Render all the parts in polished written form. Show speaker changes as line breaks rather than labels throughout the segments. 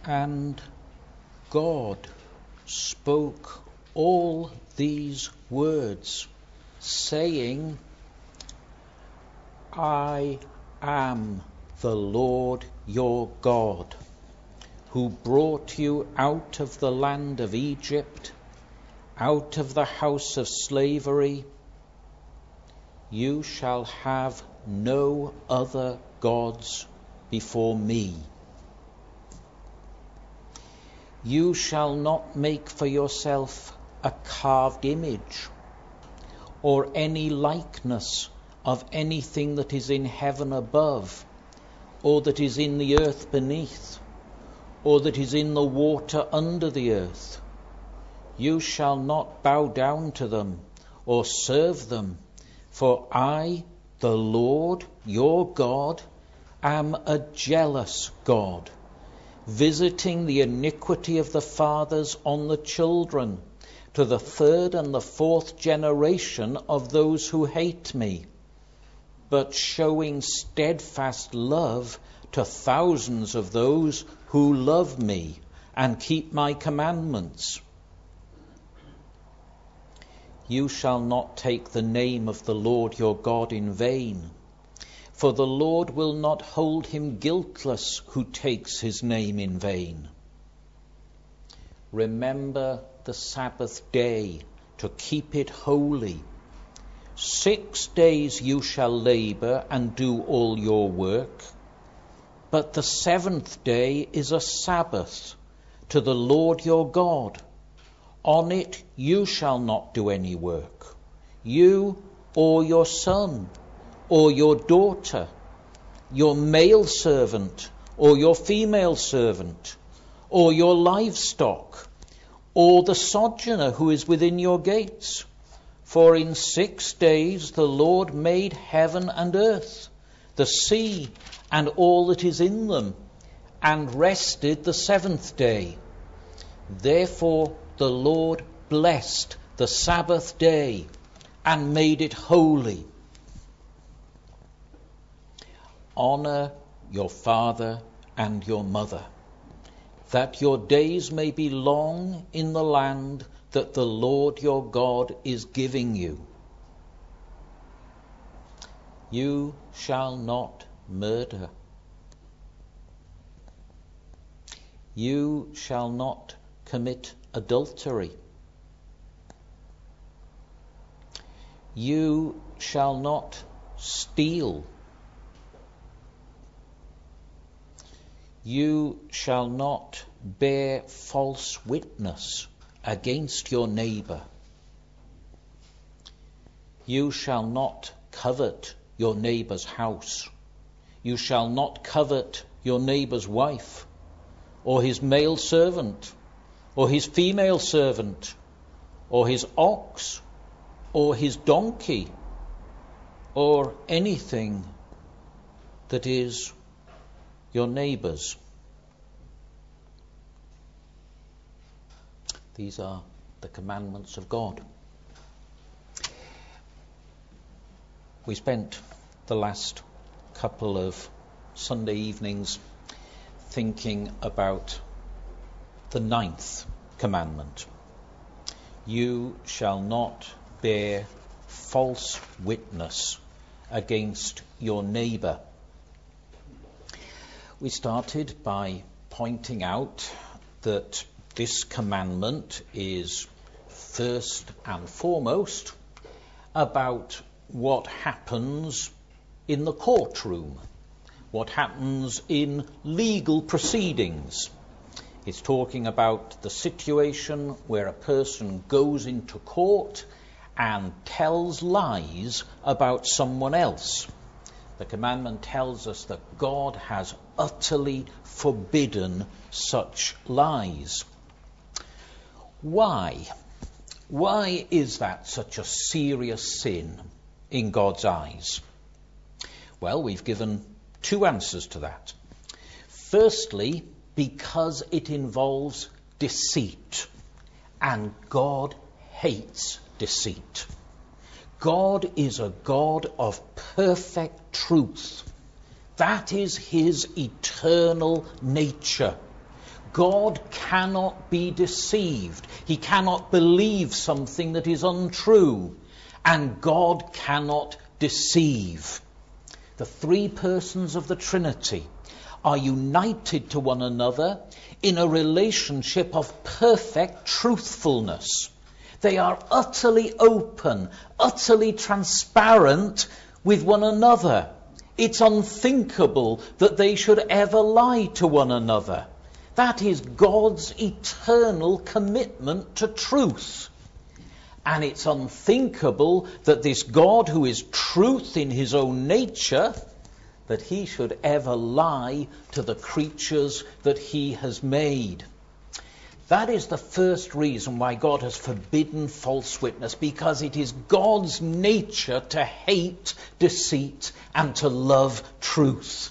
And God spoke all these words, saying, I am the Lord your God, who brought you out of the land of Egypt, out of the house of slavery. You shall have no other gods before me. You shall not make for yourself a carved image, or any likeness of anything that is in heaven above, or that is in the earth beneath, or that is in the water under the earth. You shall not bow down to them, or serve them, for I, the Lord your God, am a jealous God, visiting the iniquity of the fathers on the children, to the third and the fourth generation of those who hate me, but showing steadfast love to thousands of those who love me and keep my commandments. You shall not take the name of the Lord your God in vain, for the Lord will not hold him guiltless who takes his name in vain. Remember the Sabbath day to keep it holy. 6 days you shall labor and do all your work, but the seventh day is a Sabbath to the Lord your God. On it you shall not do any work, you or your son, or your daughter, your male servant, or your female servant, or your livestock, or the sojourner who is within your gates. For in 6 days the Lord made heaven and earth, the sea, and all that is in them, and rested the seventh day. Therefore the Lord blessed the Sabbath day, and made it holy. Honor your father and your mother, that your days may be long in the land that the Lord your God is giving you. You shall not murder. You shall not commit adultery. You shall not steal. You shall not bear false witness against your neighbor. You shall not covet your neighbor's house. You shall not covet your neighbor's wife, or his male servant, or his female servant, or his ox, or his donkey, or anything that is your neighbor's. These are the commandments of God. We spent the last couple of Sunday evenings thinking about the 9th commandment. You shall not bear false witness against your neighbor. We started by pointing out that this commandment is first and foremost about what happens in the courtroom, what happens in legal proceedings. It's talking about the situation where a person goes into court and tells lies about someone else. The commandment tells us that God has utterly forbidden such lies. Why? Why is that such a serious sin in God's eyes? Well, we've given 2 answers to that. Firstly, because it involves deceit, and God hates deceit. God is a God of perfect truth. That is his eternal nature. God cannot be deceived. He cannot believe something that is untrue. And God cannot deceive. The three persons of the Trinity are united to one another in a relationship of perfect truthfulness. They are utterly open, utterly transparent with one another. It's unthinkable that they should ever lie to one another. That is God's eternal commitment to truth. And it's unthinkable that this God, who is truth in his own nature, that he should ever lie to the creatures that he has made. That is the first reason why God has forbidden false witness, because it is God's nature to hate deceit and to love truth.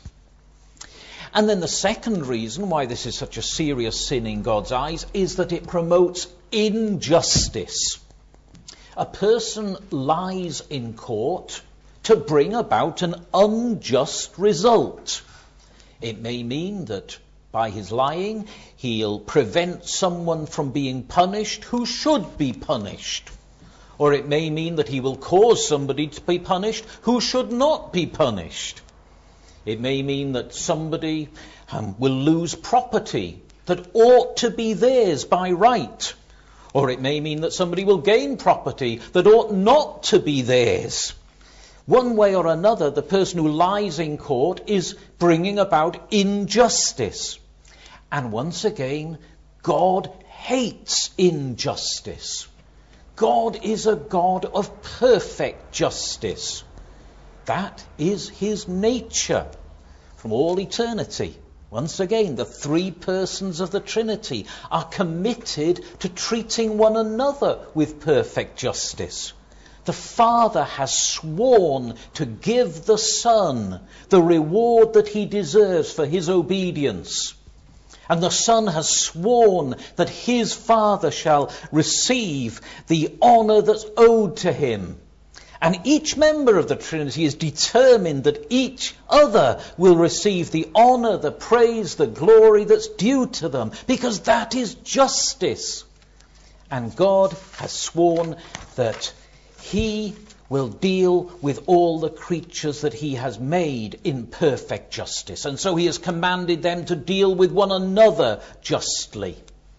And then the second reason why this is such a serious sin in God's eyes is that it promotes injustice. A person lies in court to bring about an unjust result. It may mean that by his lying, he'll prevent someone from being punished who should be punished. Or it may mean that he will cause somebody to be punished who should not be punished. It may mean that somebody will lose property that ought to be theirs by right. Or it may mean that somebody will gain property that ought not to be theirs. One way or another, the person who lies in court is bringing about injustice. And once again, God hates injustice. God is a God of perfect justice. That is his nature from all eternity. Once again, the three persons of the Trinity are committed to treating one another with perfect justice. The Father has sworn to give the Son the reward that he deserves for his obedience. And the Son has sworn that his Father shall receive the honour that's owed to him. And each member of the Trinity is determined that each other will receive the honour, the praise, the glory that's due to them, because that is justice. And God has sworn that he will deal with all the creatures that he has made in perfect justice. And so he has commanded them to deal with one another justly.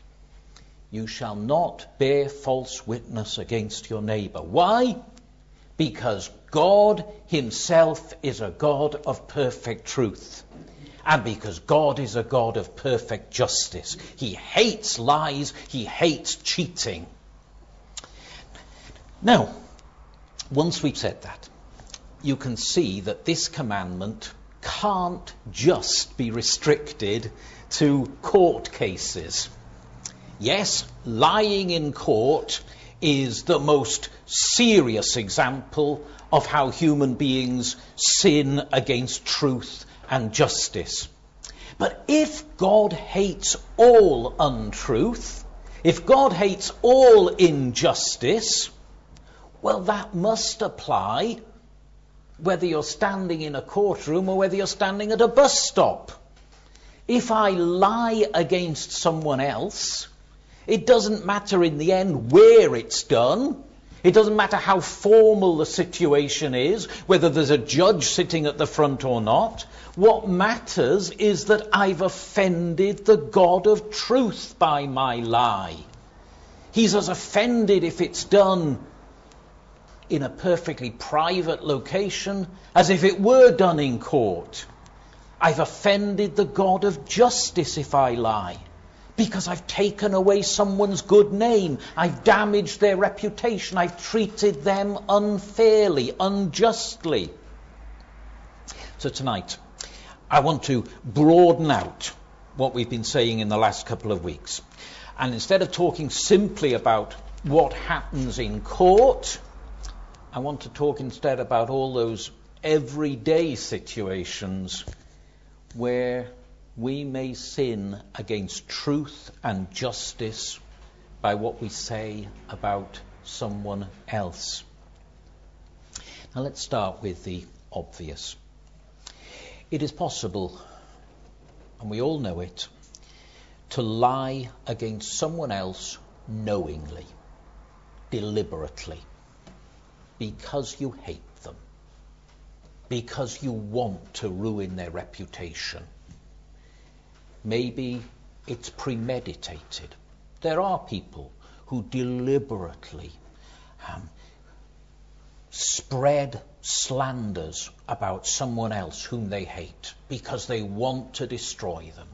You shall not bear false witness against your neighbour. Why? Because God himself is a God of perfect truth. And because God is a God of perfect justice. He hates lies. He hates cheating. Now, once we've said that, you can see that this commandment can't just be restricted to court cases. Yes, lying in court is the most serious example of how human beings sin against truth and justice. But if God hates all untruth, if God hates all injustice, well, that must apply whether you're standing in a courtroom or whether you're standing at a bus stop. If I lie against someone else, it doesn't matter in the end where it's done. It doesn't matter how formal the situation is, whether there's a judge sitting at the front or not. What matters is that I've offended the God of truth by my lie. He's as offended if it's done in a perfectly private location as if it were done in court. I've offended the God of justice if I lie, because I've taken away someone's good name. I've damaged their reputation. I've treated them unfairly, unjustly. So tonight, I want to broaden out what we've been saying in the last couple of weeks. And instead of talking simply about what happens in court, I want to talk instead about all those everyday situations where we may sin against truth and justice by what we say about someone else. Now let's start with the obvious. It is possible, and we all know it, to lie against someone else knowingly, deliberately, because you hate them, because you want to ruin their reputation. Maybe it's premeditated. There are people who deliberately spread slanders about someone else whom they hate because they want to destroy them.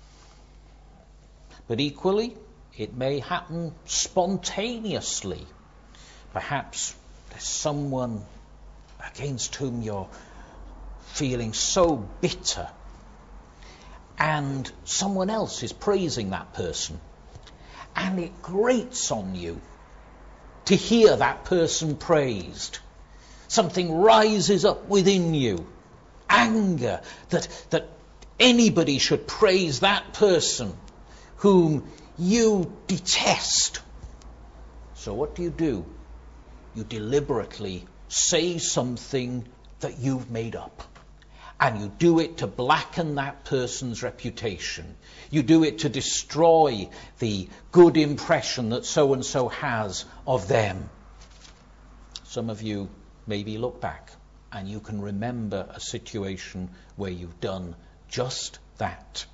But equally, it may happen spontaneously. Perhaps there's someone against whom you're feeling so bitter, and someone else is praising that person, and it grates on you to hear that person praised. Something rises up within you, anger that anybody should praise that person whom you detest. So what do? You deliberately say something that you've made up. And you do it to blacken that person's reputation. You do it to destroy the good impression that so-and-so has of them. Some of you maybe look back and you can remember a situation where you've done just that.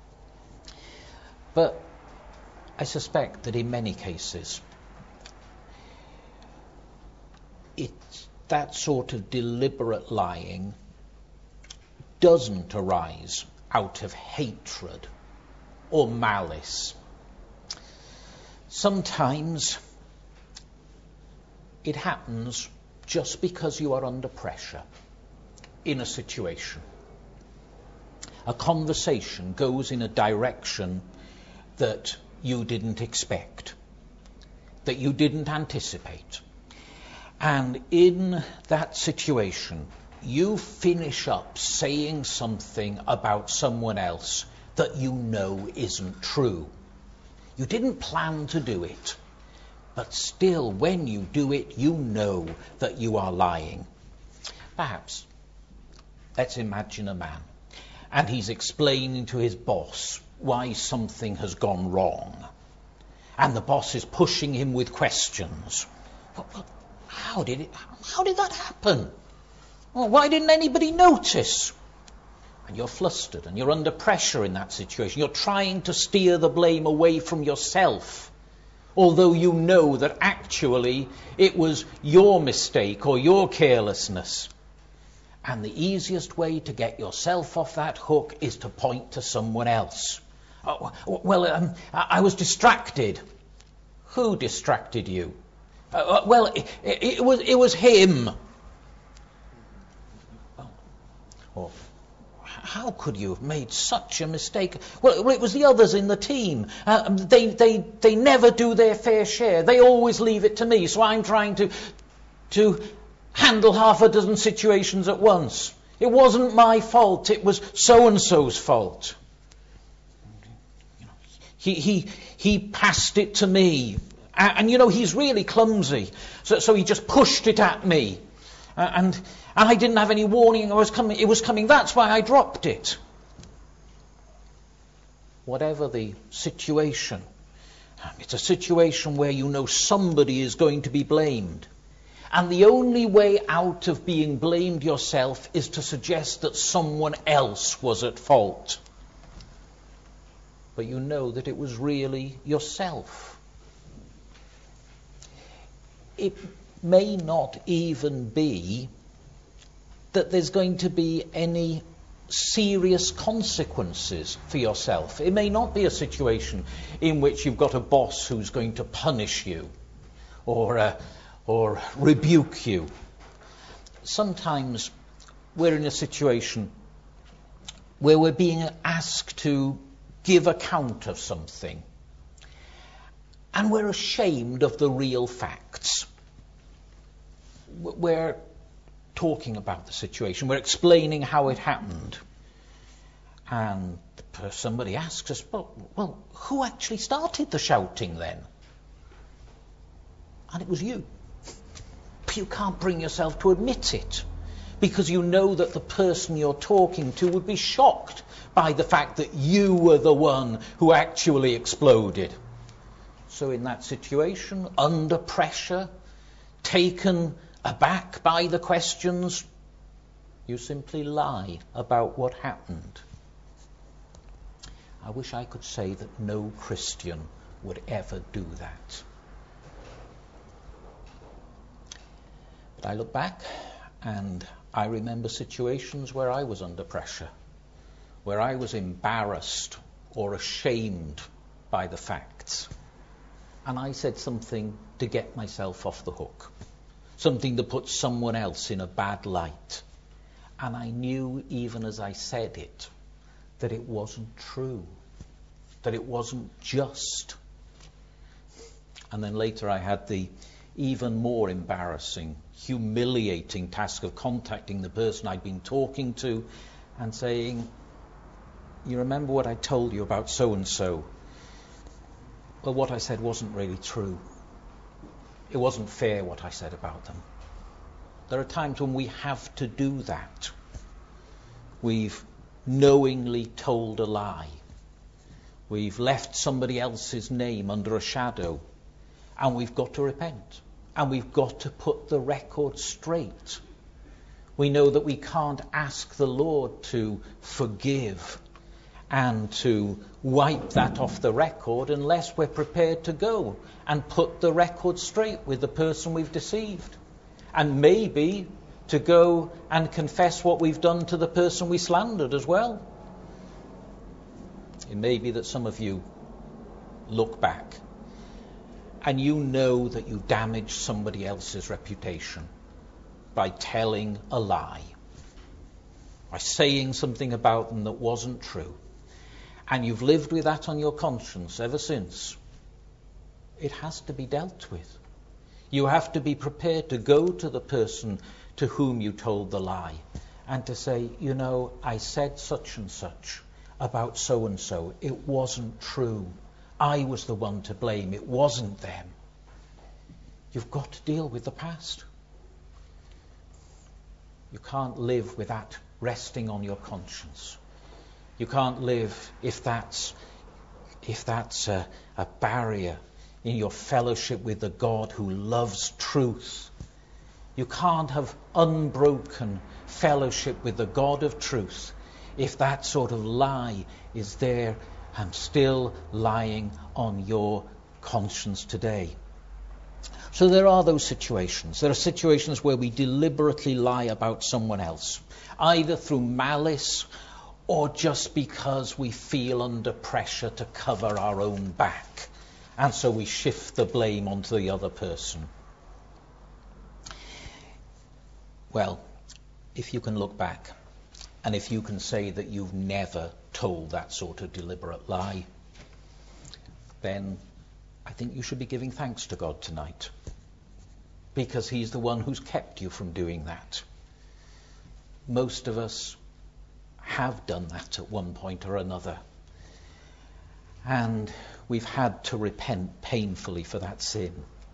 But I suspect that in many cases, that sort of deliberate lying doesn't arise out of hatred or malice. Sometimes it happens just because you are under pressure in a situation. A conversation goes in a direction that you didn't expect, that you didn't anticipate. And in that situation, you finish up saying something about someone else that you know isn't true. You didn't plan to do it, but still, when you do it, you know that you are lying. Perhaps, let's imagine a man, and he's explaining to his boss why something has gone wrong. And the boss is pushing him with questions. How did that happen? Well, why didn't anybody notice? And you're flustered and you're under pressure in that situation. You're trying to steer the blame away from yourself, although you know that actually it was your mistake or your carelessness. And the easiest way to get yourself off that hook is to point to someone else. I was distracted. Who distracted you? It was him. Or how could you have made such a mistake? Well, it was the others in the team. They never do their fair share. They always leave it to me. So I'm trying to handle half a dozen situations at once. It wasn't my fault. It was so-and-so's fault. He passed it to me. And he's really clumsy. So he just pushed it at me. And I didn't have any warning it was coming. That's why I dropped it. Whatever the situation, it's a situation where you know somebody is going to be blamed. And the only way out of being blamed yourself is to suggest that someone else was at fault. But you know that it was really yourself. It may not even be that there's going to be any serious consequences for yourself. It may not be a situation in which you've got a boss who's going to punish you or rebuke you. Sometimes we're in a situation where we're being asked to give account of something, and we're ashamed of the real facts. We're talking about the situation. We're explaining how it happened. And somebody asks us, well, who actually started the shouting then? And it was you. But you can't bring yourself to admit it, because you know that the person you're talking to would be shocked by the fact that you were the one who actually exploded. So in that situation, under pressure, taken aback by the questions, you simply lie about what happened. I wish I could say that no Christian would ever do that. But I look back and I remember situations where I was under pressure, where I was embarrassed or ashamed by the facts. And I said something to get myself off the hook, something to put someone else in a bad light. And I knew, even as I said it, that it wasn't true, that it wasn't just. And then later I had the even more embarrassing, humiliating task of contacting the person I'd been talking to and saying, you remember what I told you about so-and-so? Well, what I said wasn't really true. It wasn't fair what I said about them. There are times when we have to do that. We've knowingly told a lie. We've left somebody else's name under a shadow, and we've got to repent. And we've got to put the record straight. We know that we can't ask the Lord to forgive and to wipe that off the record unless we're prepared to go and put the record straight with the person we've deceived. And maybe to go and confess what we've done to the person we slandered as well. It may be that some of you look back and you know that you damaged somebody else's reputation by telling a lie, by saying something about them that wasn't true. And you've lived with that on your conscience ever since. It has to be dealt with. You have to be prepared to go to the person to whom you told the lie and to say, you know, I said such and such about so-and-so. It wasn't true. I was the one to blame. It wasn't them. You've got to deal with the past. You can't live with that resting on your conscience. You can't live if that's a barrier in your fellowship with the God who loves truth. You can't have unbroken fellowship with the God of truth if that sort of lie is there and still lying on your conscience today. So there are those situations. There are situations where we deliberately lie about someone else, either through malice or just because we feel under pressure to cover our own back. And so we shift the blame onto the other person. Well, if you can look back, and if you can say that you've never told that sort of deliberate lie, then I think you should be giving thanks to God tonight, because he's the one who's kept you from doing that. Most of us have done that at one point or another, and we've had to repent painfully for that sin.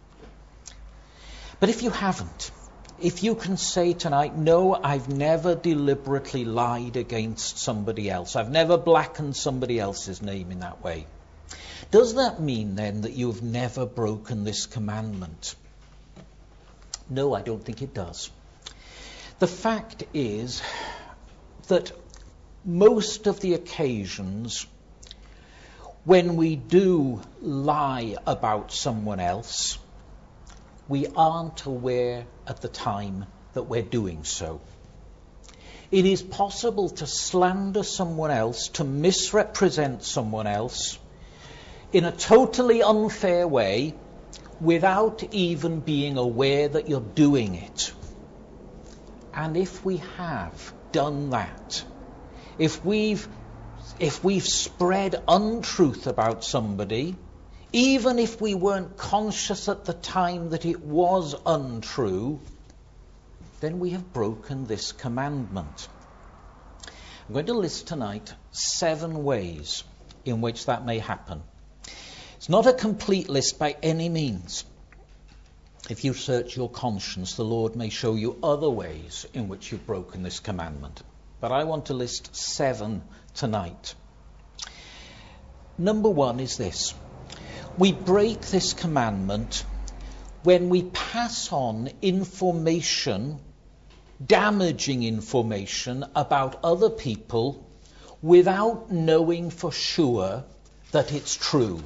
But if you haven't, if you can say tonight, no, I've never deliberately lied against somebody else, I've never blackened somebody else's name in that way, does that mean then that you've never broken this commandment? No, I don't think it does. The fact is that most of the occasions when we do lie about someone else, we aren't aware at the time that we're doing so. It is possible to slander someone else, to misrepresent someone else in a totally unfair way without even being aware that you're doing it. And if we have done that, if we've spread untruth about somebody, even if we weren't conscious at the time that it was untrue, then we have broken this commandment. I'm going to list tonight 7 ways in which that may happen. It's not a complete list by any means. If you search your conscience, the Lord may show you other ways in which you've broken this commandment. But I want to list 7 tonight. Number one is this. We break this commandment when we pass on information, damaging information about other people without knowing for sure that it's true.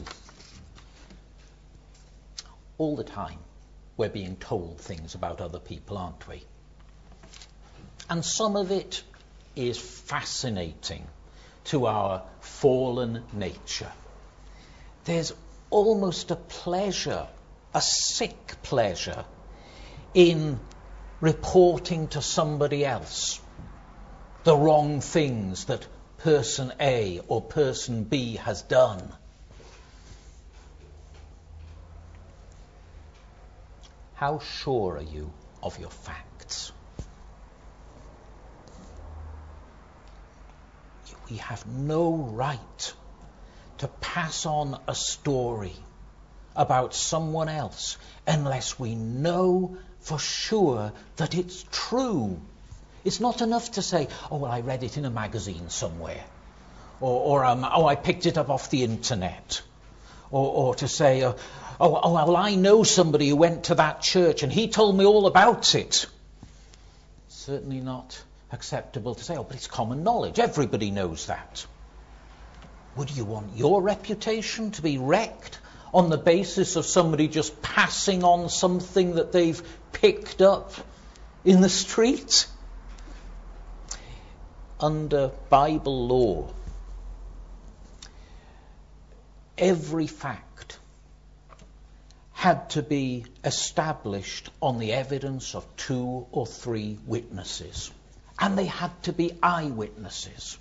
All the time we're being told things about other people, aren't we? And some of it is fascinating to our fallen nature. There's almost a pleasure, a sick pleasure, in reporting to somebody else the wrong things that person A or person B has done. How sure are you of your facts? We have no right to pass on a story about someone else unless we know for sure that it's true. It's not enough to say, oh, well, I read it in a magazine somewhere, or I picked it up off the internet, or to say, oh, well, I know somebody who went to that church and he told me all about it. Certainly not acceptable to say, oh, but it's common knowledge. Everybody knows that. Would you want your reputation to be wrecked on the basis of somebody just passing on something that they've picked up in the street? Under Bible law, every fact had to be established on the evidence of 2 or 3 witnesses. And they had to be eyewitnesses.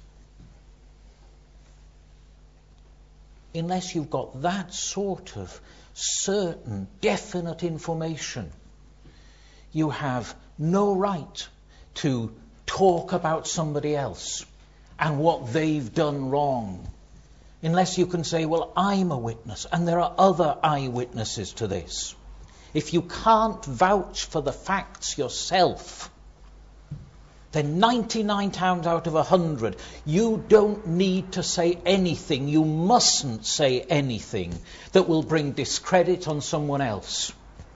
Unless you've got that sort of certain, definite information, you have no right to talk about somebody else and what they've done wrong. Unless you can say, well, I'm a witness, and there are other eyewitnesses to this. If you can't vouch for the facts yourself, then 99 times out of 100, you don't need to say anything. You mustn't say anything that will bring discredit on someone else.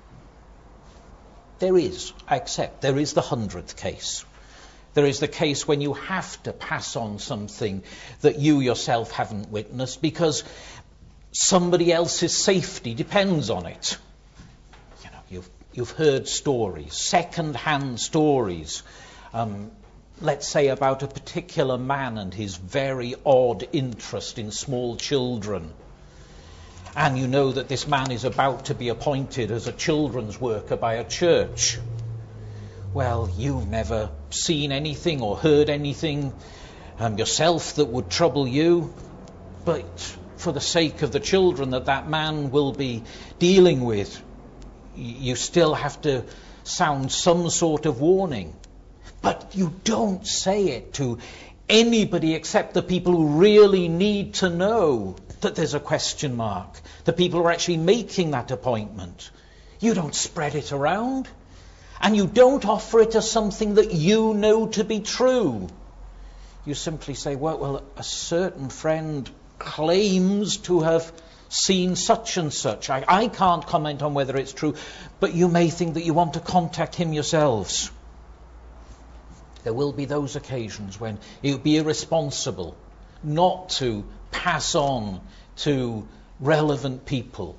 There is, I accept, there is the 100th case. There is the case when you have to pass on something that you yourself haven't witnessed because somebody else's safety depends on it. You know, you've heard stories, second-hand stories, let's say about a particular man and his very odd interest in small children. And you know that this man is about to be appointed as a children's worker by a church. Well, you've never seen anything or heard anything yourself that would trouble you, but for the sake of the children that man will be dealing with, you still have to sound some sort of warning. But you don't say it to anybody except the people who really need to know that there's a question mark, the people who are actually making that appointment. You don't spread it around. And you don't offer it as something that you know to be true. You simply say, well, a certain friend claims to have seen such and such. I can't comment on whether it's true, but you may think that you want to contact him yourselves. There will be those occasions when it would be irresponsible not to pass on to relevant people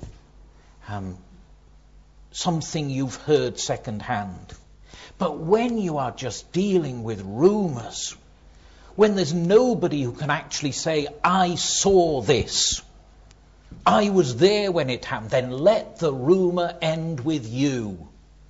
something you've heard second-hand. But when you are just dealing with rumours, when there's nobody who can actually say, I saw this, I was there when it happened, then let the rumour end with you.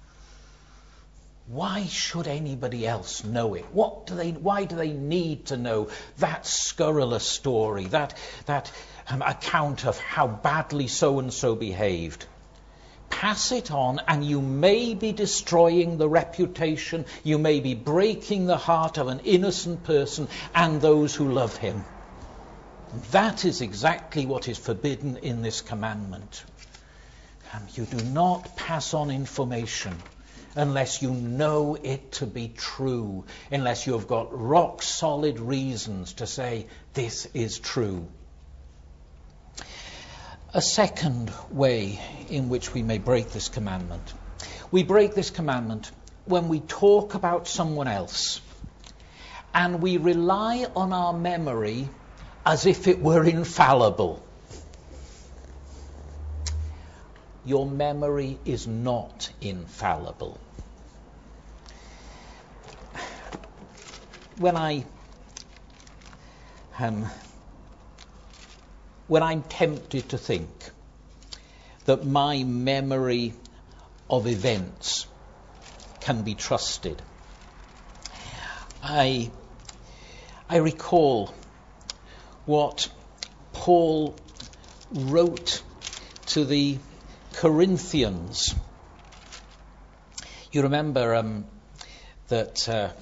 Why should anybody else know it? Why do they need to know that scurrilous story, that account of how badly so-and-so behaved? Pass it on, and you may be destroying the reputation, you may be breaking the heart of an innocent person and those who love him. That is exactly what is forbidden in this commandment. You do not pass on information unless you know it to be true, unless you have got rock solid reasons to say this is true. A second way in which we may break this commandment. We break this commandment when we talk about someone else and we rely on our memory as if it were infallible. Your memory is not infallible. When I'm tempted to think that my memory of events can be trusted, I recall what Paul wrote to the Corinthians. You remember that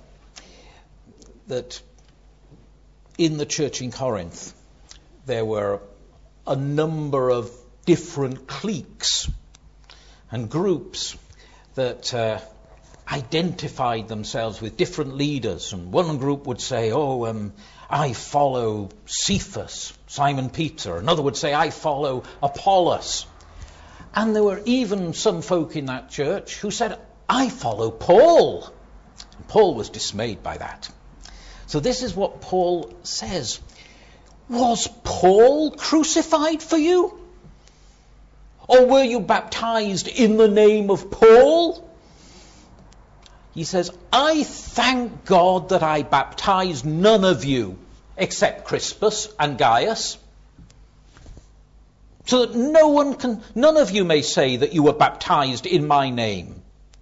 in the church in Corinth there were a number of different cliques and groups that identified themselves with different leaders. And one group would say, I follow Cephas, Simon Peter. Another would say, I follow Apollos. And there were even some folk in that church who said, I follow Paul. And Paul was dismayed by that. So this is what Paul says. Was Paul crucified for you? Or were you baptized in the name of Paul? He says, I thank God that I baptized none of you except Crispus and Gaius, so that none of you may say that you were baptized in my name.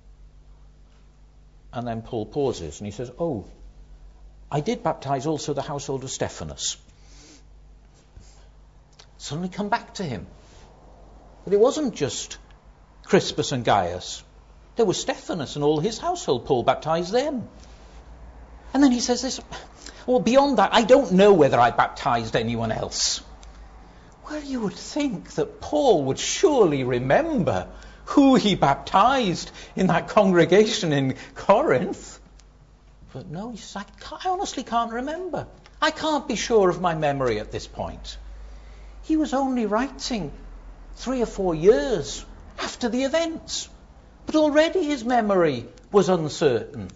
And then Paul pauses and he says, I did baptize also the household of Stephanas. Suddenly come back to him. But it wasn't just Crispus and Gaius. There was Stephanas and all his household. Paul baptized them. And then he says this, beyond that, I don't know whether I baptized anyone else. Well, you would think that Paul would surely remember who he baptized in that congregation in Corinth. But no, he says, I honestly can't remember. I can't be sure of my memory at this point. He was only writing 3 or 4 years after the events. But already his memory was uncertain.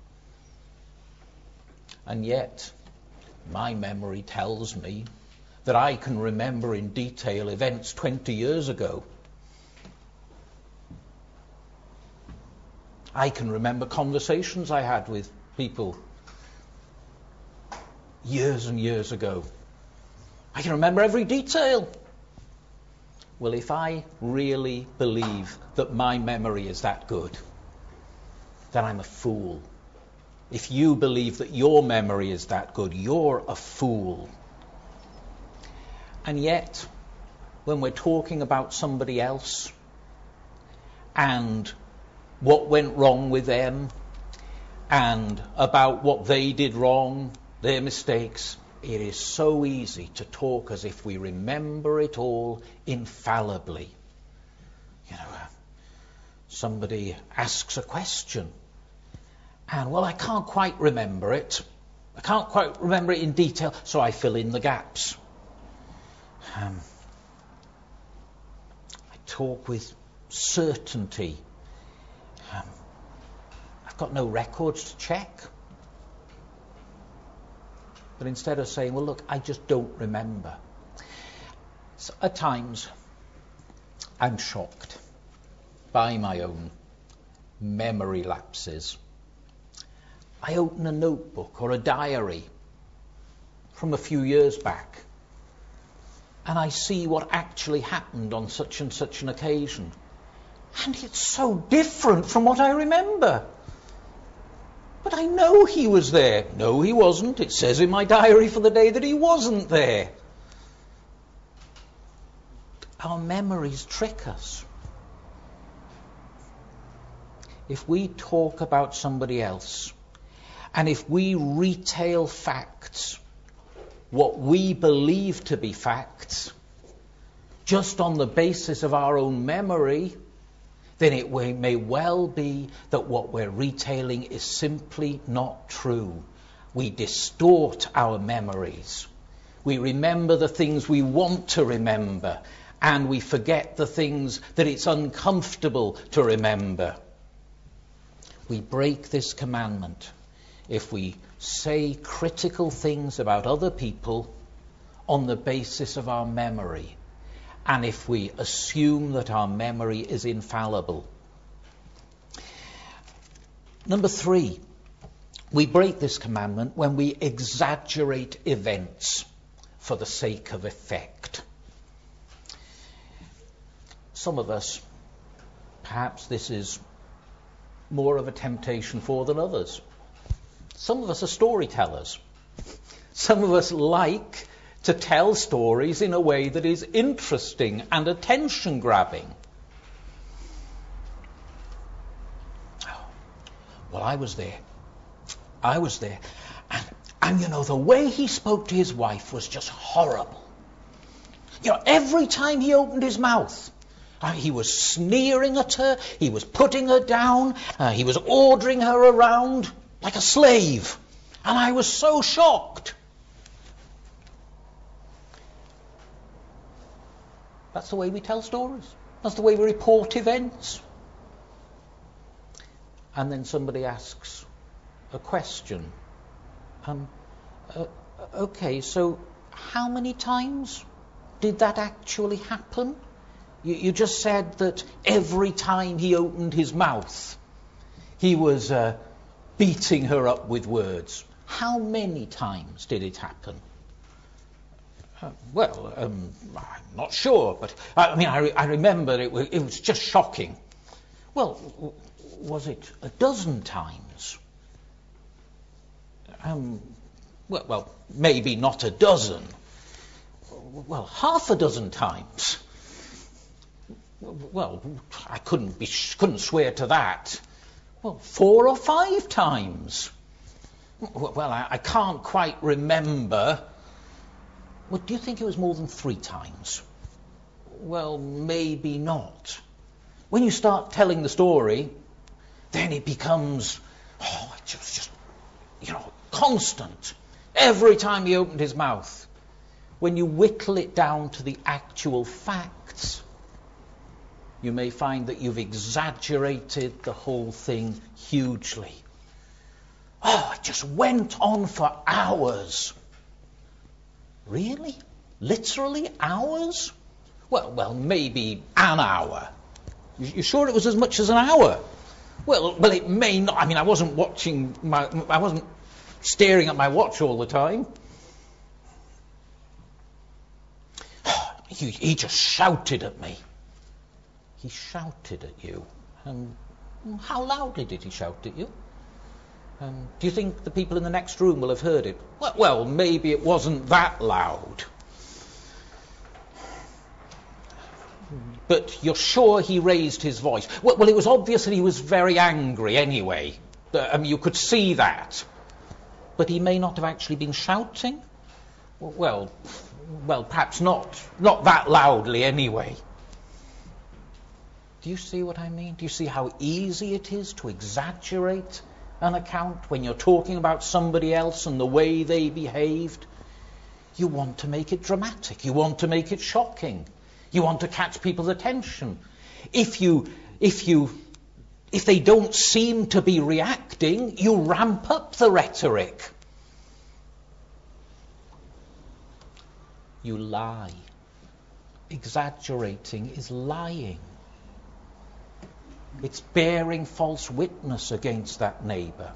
And yet, my memory tells me that I can remember in detail events 20 years ago. I can remember conversations I had with people years and years ago. I can remember every detail. Well, if I really believe that my memory is that good, then I'm a fool. If you believe that your memory is that good, you're a fool. And yet, when we're talking about somebody else and what went wrong with them and about what they did wrong, their mistakes, it is so easy to talk as if we remember it all infallibly. Somebody asks a question and, I can't quite remember it. I can't quite remember it in detail, so I fill in the gaps. I talk with certainty. I've got no records to check. But instead of saying, I just don't remember. So at times, I'm shocked by my own memory lapses. I open a notebook or a diary from a few years back, and I see what actually happened on such and such an occasion. And it's so different from what I remember. But I know he was there. No, he wasn't. It says in my diary for the day that he wasn't there. Our memories trick us. If we talk about somebody else, and if we retail facts, what we believe to be facts, just on the basis of our own memory, then it may well be that what we're retailing is simply not true. We distort our memories. We remember the things we want to remember, and we forget the things that it's uncomfortable to remember. We break this commandment if we say critical things about other people on the basis of our memory, and if we assume that our memory is infallible. Number 3, we break this commandment when we exaggerate events for the sake of effect. Some of us, perhaps this is more of a temptation for than others. Some of us are storytellers. Some of us like to tell stories in a way that is interesting and attention-grabbing. Well, I was there. And you know, the way he spoke to his wife was just horrible. You know, every time he opened his mouth, he was sneering at her, he was putting her down, he was ordering her around like a slave. And I was so shocked. That's the way we tell stories. That's the way we report events. And then somebody asks a question. Okay, so how many times did that actually happen? You just said that every time he opened his mouth, he was beating her up with words. How many times did it happen? I'm not sure, but I remember it was just shocking. Well, was it a dozen times? Well, maybe not a dozen. Well, half a dozen times. Well, I couldn't swear to that. Well, 4 or 5 times. Well, I can't quite remember. Well, do you think it was more than 3 times? Well, maybe not. When you start telling the story, then it becomes, just constant. Every time he opened his mouth. When you whittle it down to the actual facts, you may find that you've exaggerated the whole thing hugely. It just went on for hours. Really? Literally hours? Well, maybe an hour. You sure it was as much as an hour? Well, it may not. I wasn't I wasn't staring at my watch all the time. He just shouted at me. He shouted at you. How loudly did he shout at you? Do you think the people in the next room will have heard it? Well, maybe it wasn't that loud. But you're sure he raised his voice? Well, it was obvious that he was very angry anyway. You could see that. But he may not have actually been shouting? Well, perhaps not that loudly anyway. Do you see what I mean? Do you see how easy it is to exaggerate an account when you're talking about somebody else and the way they behaved? You want to make it dramatic. You want to make it shocking. You want to catch people's attention. If they don't seem to be reacting, you ramp up the rhetoric. You lie. Exaggerating is lying. It's bearing false witness against that neighbour.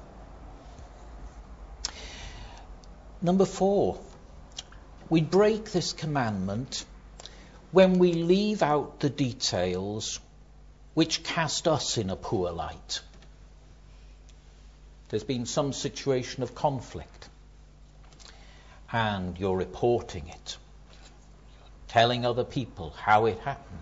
Number 4, we break this commandment when we leave out the details which cast us in a poor light. There's been some situation of conflict, and you're reporting it, telling other people how it happened.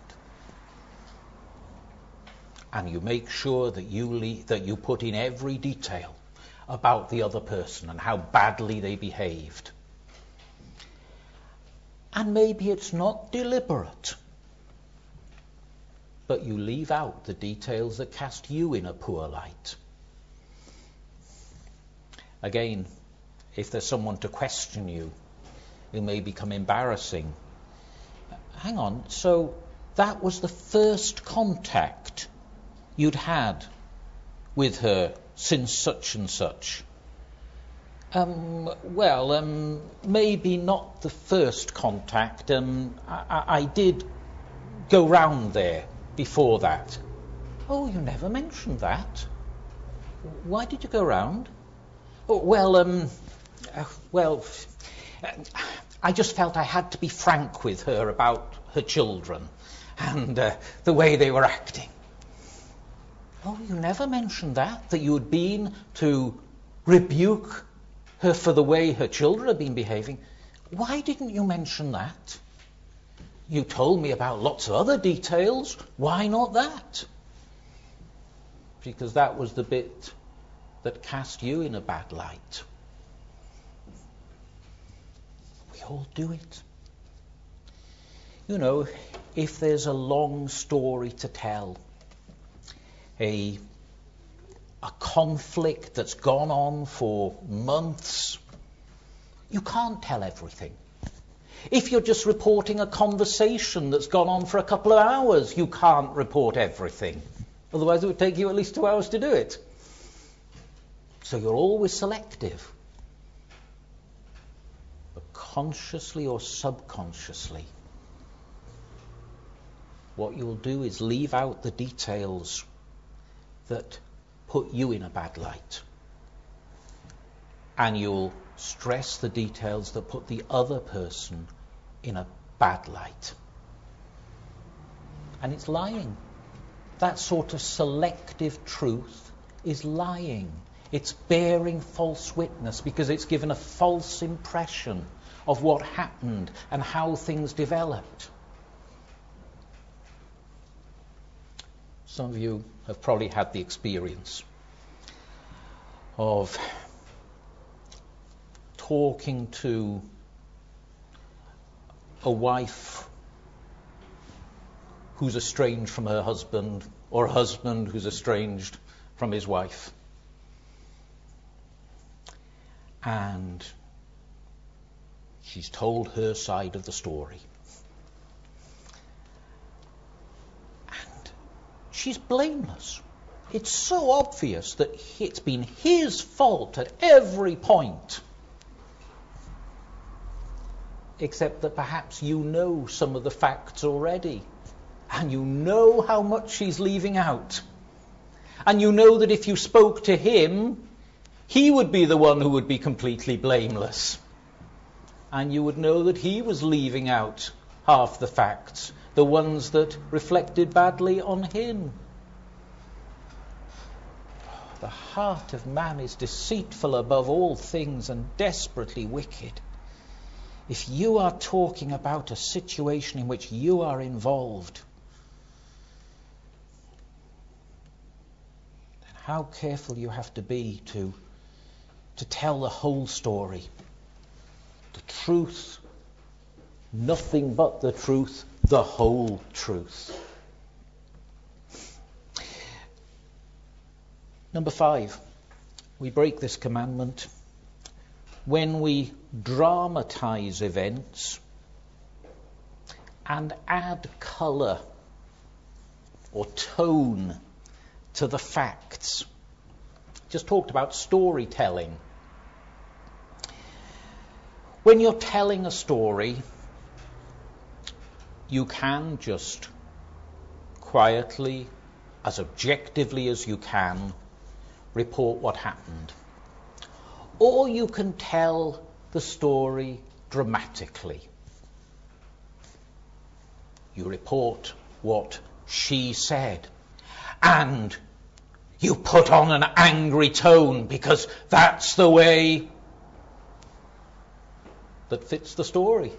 And you make sure that you put in every detail about the other person and how badly they behaved. And maybe it's not deliberate, but you leave out the details that cast you in a poor light. Again, if there's someone to question you, it may become embarrassing. Hang on, so that was the first contact you'd had with her since such and such? Maybe not the first contact. I did go round there before that. Oh, you never mentioned that. Why did you go round? Oh, I just felt I had to be frank with her about her children and the way they were acting. Oh, you never mentioned that you had been to rebuke her for the way her children had been behaving. Why didn't you mention that? You told me about lots of other details. Why not that? Because that was the bit that cast you in a bad light. We all do it. You know, if there's a long story to tell, a conflict that's gone on for months, you can't tell everything. If you're just reporting a conversation that's gone on for a couple of hours, you can't report everything. Otherwise it would take you at least 2 hours to do it. So you're always selective. But consciously or subconsciously, what you'll do is leave out the details that put you in a bad light. And you'll stress the details that put the other person in a bad light. And it's lying. That sort of selective truth is lying. It's bearing false witness because it's given a false impression of what happened and how things developed. Some of you have probably had the experience of talking to a wife who's estranged from her husband, or a husband who's estranged from his wife. And she's told her side of the story. And she's blameless. It's so obvious that it's been his fault at every point. Except that perhaps you know some of the facts already. And you know how much she's leaving out. And you know that if you spoke to him, he would be the one who would be completely blameless. And you would know that he was leaving out half the facts, the ones that reflected badly on him. The heart of man is deceitful above all things and desperately wicked. If you are talking about a situation in which you are involved, then how careful you have to be to tell the whole story. The truth, nothing but the truth, the whole truth. Number 5, we break this commandment when we dramatize events and add colour or tone to the facts. Just talked about storytelling. When you're telling a story, you can just quietly, as objectively as you can, report what happened. Or you can tell the story dramatically. You report what she said, and you put on an angry tone because that's the way that fits the story,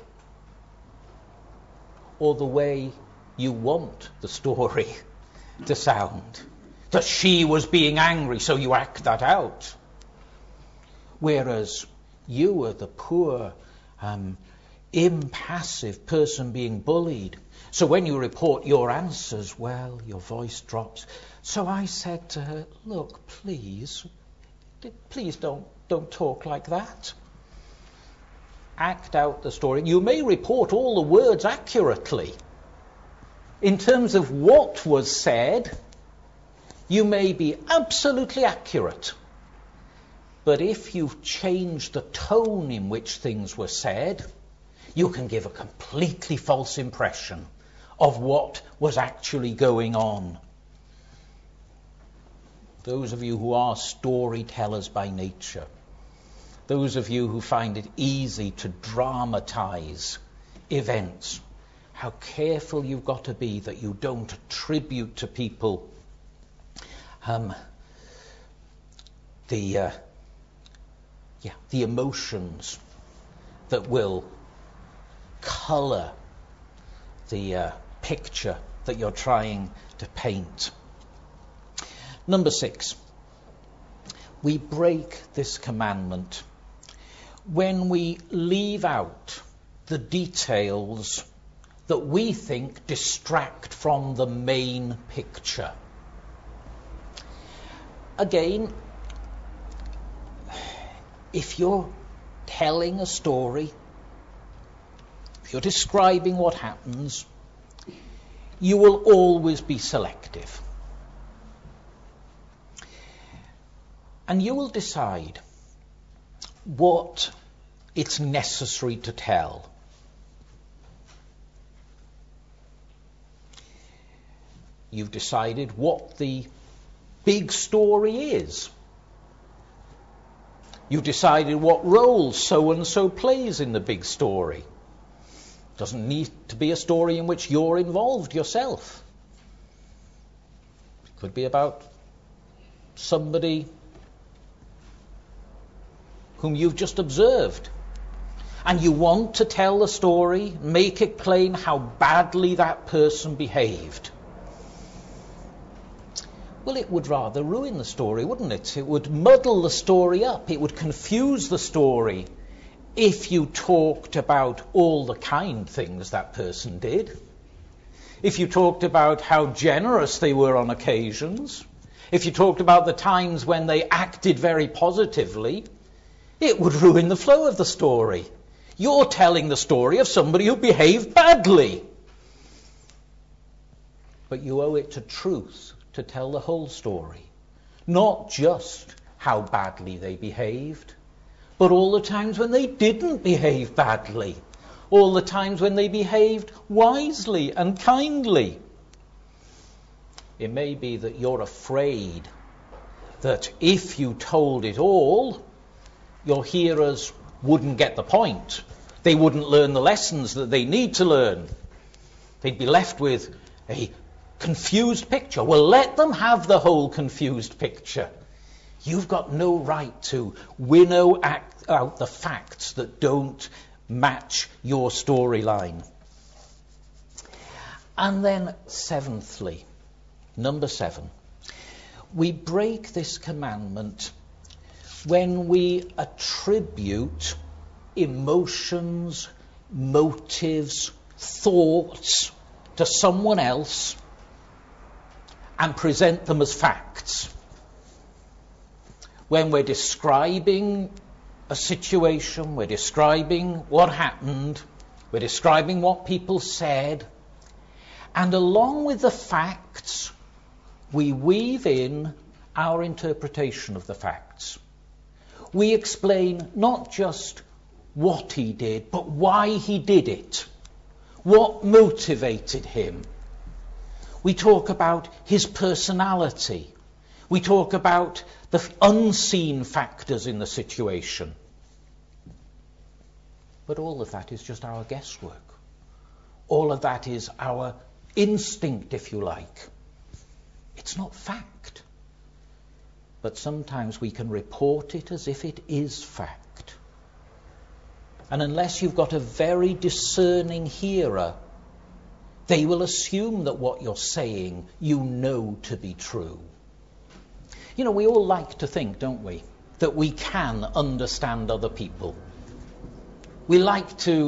or the way you want the story to sound. That she was being angry, so you act that out. Whereas you are the poor, impassive person being bullied. So when you report your answers, well, your voice drops. So I said to her, look, please don't talk like that. Act out the story. You may report all the words accurately. In terms of what was said, you may be absolutely accurate. But if you change the tone in which things were said, you can give a completely false impression of what was actually going on. Those of you who are storytellers by nature, those of you who find it easy to dramatize events, how careful you've got to be that you don't attribute to people the emotions that will colour the picture that you're trying to paint. Number 6, we break this commandment when we leave out the details that we think distract from the main picture. Again, if you're telling a story, if you're describing what happens, you will always be selective. And you will decide what it's necessary to tell. You've decided what the big story is. You've decided what role so-and-so plays in the big story. It doesn't need to be a story in which you're involved yourself. It could be about somebody whom you've just observed. And you want to tell the story, make it plain how badly that person behaved. Well, it would rather ruin the story, wouldn't it? It would muddle the story up. It would confuse the story if you talked about all the kind things that person did. If you talked about how generous they were on occasions. If you talked about the times when they acted very positively, it would ruin the flow of the story. You're telling the story of somebody who behaved badly. But you owe it to truth to tell the whole story. Not just how badly they behaved, but all the times when they didn't behave badly. All the times when they behaved wisely and kindly. It may be that you're afraid that if you told it all, your hearers wouldn't get the point. They wouldn't learn the lessons that they need to learn. They'd be left with a confused picture. Well, let them have the whole confused picture. You've got no right to winnow out the facts that don't match your storyline. And then seventhly, number 7, we break this commandment when we attribute emotions, motives, thoughts to someone else and present them as facts. When we're describing a situation, we're describing what happened, we're describing what people said, and along with the facts, we weave in our interpretation of the facts. We explain not just what he did, but why he did it, what motivated him. We talk about his personality. We talk about the unseen factors in the situation. But all of that is just our guesswork. All of that is our instinct, if you like. It's not fact. But sometimes we can report it as if it is fact. And unless you've got a very discerning hearer, they will assume that what you're saying you know to be true. You know, we all like to think, don't we, that we can understand other people. We like to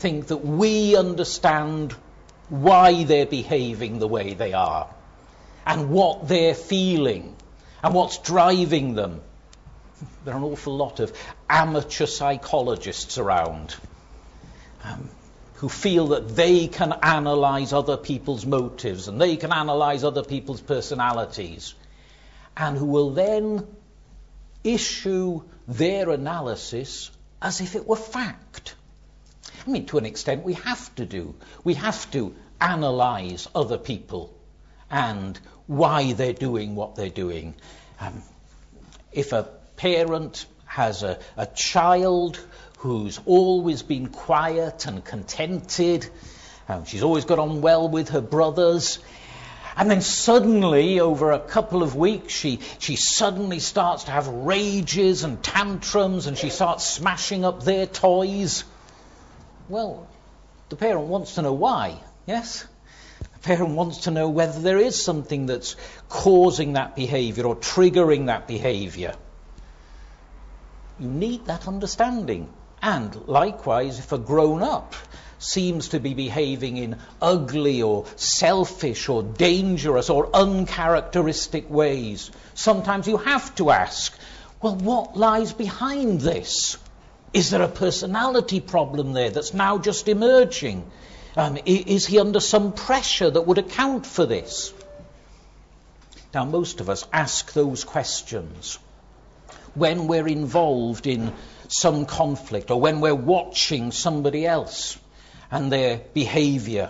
think that we understand why they're behaving the way they are and what they're feeling and what's driving them. There are an awful lot of amateur psychologists around who feel that they can analyse other people's motives and they can analyse other people's personalities, and who will then issue their analysis as if it were fact. I mean, to an extent we have to do. We have to analyse other people and why they're doing what they're doing. If a parent has a child who's always been quiet and contented, she's always got on well with her brothers, and then suddenly, over a couple of weeks, she suddenly starts to have rages and tantrums, and she starts smashing up their toys. Well, the parent wants to know why, yes? The parent wants to know whether there is something that's causing that behaviour or triggering that behaviour. You need that understanding. And likewise, if a grown-up seems to be behaving in ugly or selfish or dangerous or uncharacteristic ways, sometimes you have to ask, well, what lies behind this? Is there a personality problem there that's now just emerging? Is he under some pressure that would account for this? Now, most of us ask those questions when we're involved in some conflict or when we're watching somebody else and their behaviour.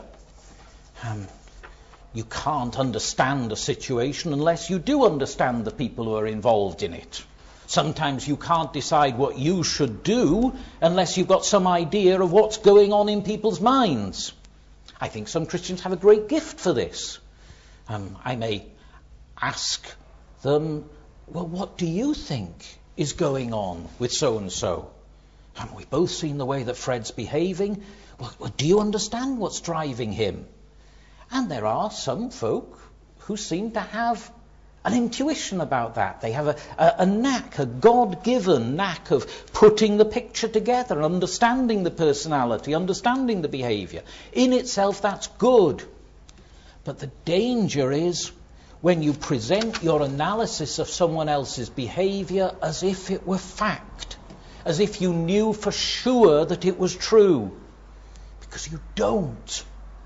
You can't understand a situation unless you do understand the people who are involved in it. Sometimes you can't decide what you should do unless you've got some idea of what's going on in people's minds. I think some Christians have a great gift for this. I may ask them, well, what do you think is going on with so-and-so? We've both seen the way that Fred's behaving. Well, do you understand what's driving him? And there are some folk who seem to have an intuition about that. They have a knack, a God-given knack of putting the picture together, understanding the personality, understanding the behaviour. In itself, that's good. But the danger is when you present your analysis of someone else's behaviour as if it were fact, as if you knew for sure that it was true, because you don't.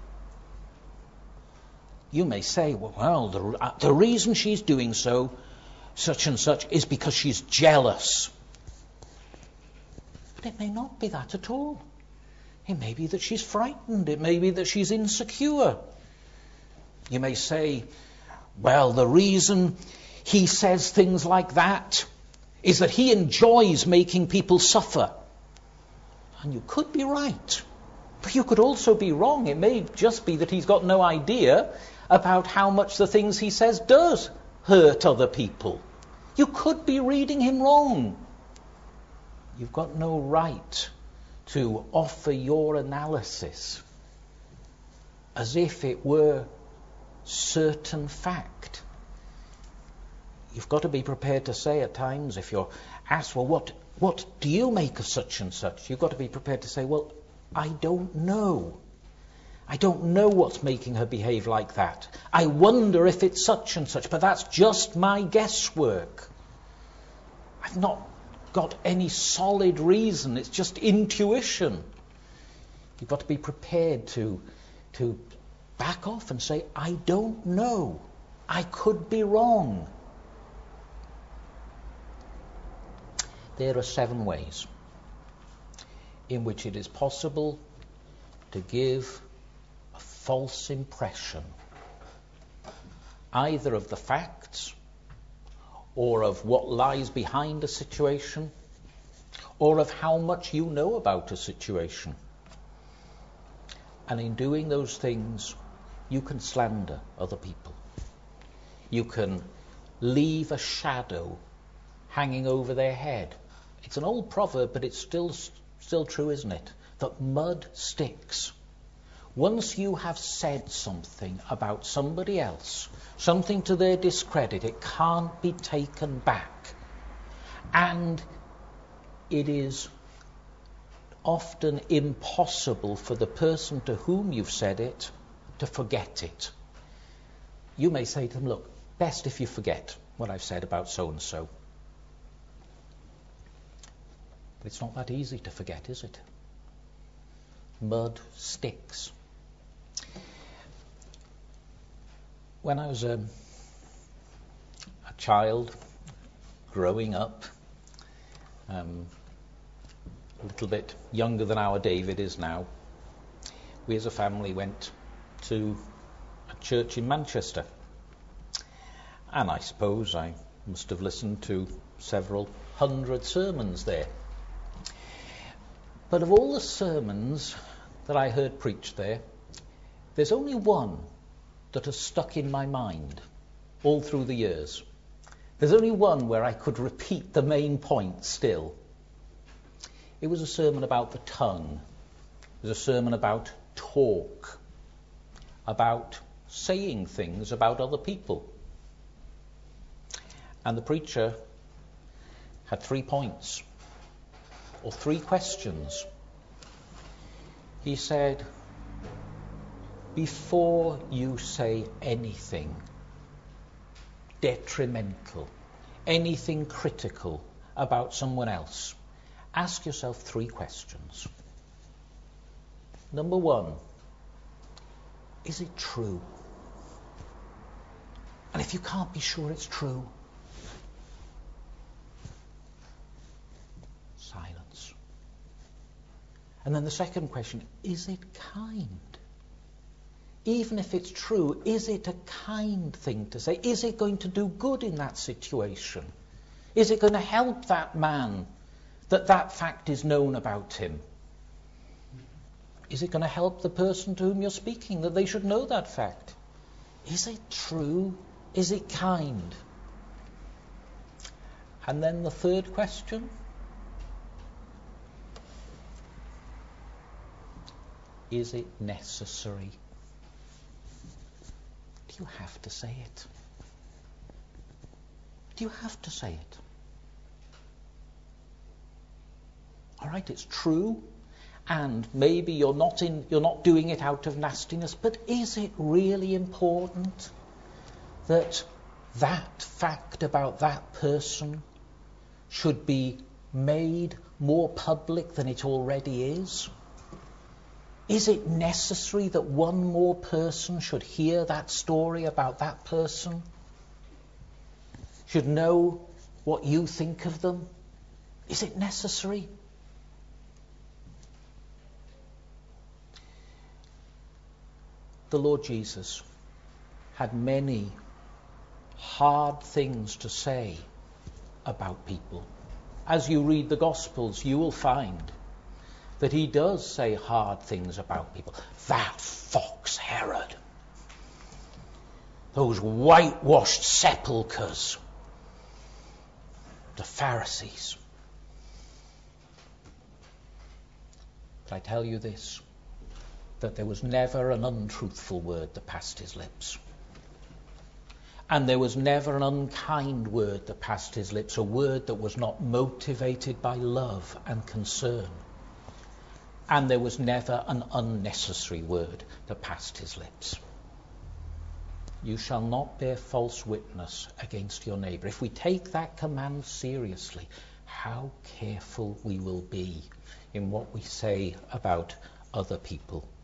You may say, well, the reason she's doing so, such and such, is because she's jealous. But it may not be that at all. It may be that she's frightened. It may be that she's insecure. You may say, well, the reason he says things like that is that he enjoys making people suffer. And you could be right. But you could also be wrong. It may just be that he's got no idea about how much the things he says does hurt other people. You could be reading him wrong. You've got no right to offer your analysis as if it were certain fact. You've got to be prepared to say at times, if you're asked, well, what do you make of such and such? You've got to be prepared to say, well, I don't know. I don't know what's making her behave like that. I wonder if it's such and such, but that's just my guesswork. I've not got any solid reason. It's just intuition. You've got to be prepared to back off and say, I don't know. I could be wrong. There are 7 ways in which it is possible to give a false impression, either of the facts or of what lies behind a situation or of how much you know about a situation. And in doing those things, you can slander other people. You can leave a shadow hanging over their head. It's an old proverb, but it's still true, isn't it? That mud sticks. Once you have said something about somebody else, something to their discredit, it can't be taken back. And it is often impossible for the person to whom you've said it to forget it. You may say to them, look, best if you forget what I've said about so-and-so. But it's not that easy to forget, is it? Mud sticks. When I was a child growing up, a little bit younger than our David is now, we as a family went to a church in Manchester. And I suppose I must have listened to several hundred sermons there. But of all the sermons that I heard preached there, there's only one that has stuck in my mind all through the years. There's only one where I could repeat the main point still. It was a sermon about the tongue. It was a sermon about talk, about saying things about other people. And the preacher had 3 points, or 3 questions. He said, before you say anything detrimental, anything critical about someone else, ask yourself 3 questions. Number 1, is it true? And if you can't be sure it's true, silence. And then the second question, is it kind? Even if it's true, is it a kind thing to say? Is it going to do good in that situation? Is it going to help that man that that fact is known about him? Is it going to help the person to whom you're speaking that they should know that fact? Is it true? Is it kind? And then the third question, is it necessary? Do you have to say it? Do you have to say it? All right, it's true, and maybe you're not doing it out of nastiness, but is it really important that that fact about that person should be made more public than it already is? Is it necessary that one more person should hear that story about that person? Should know what you think of them? Is it necessary? The Lord Jesus had many hard things to say about people. As you read the Gospels, you will find that he does say hard things about people. That fox Herod. Those whitewashed sepulchres. The Pharisees. But I tell you this, that there was never an untruthful word that passed his lips. And there was never an unkind word that passed his lips, a word that was not motivated by love and concern. And there was never an unnecessary word that passed his lips. You shall not bear false witness against your neighbour. If we take that command seriously, how careful we will be in what we say about other people.